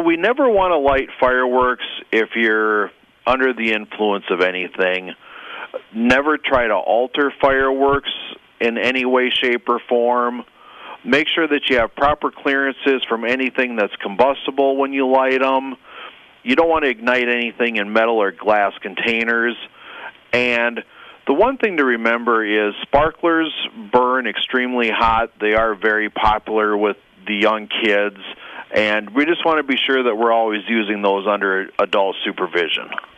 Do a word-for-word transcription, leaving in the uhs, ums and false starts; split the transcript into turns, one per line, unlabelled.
we never want to light fireworks if you're under the influence of anything. Never try to alter fireworks in any way, shape, or form. Make sure that you have proper clearances from anything that's combustible when you light them. You don't want to ignite anything in metal or glass containers. And the one thing to remember is sparklers burn extremely hot. They are very popular with the young kids. And we just want to be sure that we're always using those under adult supervision.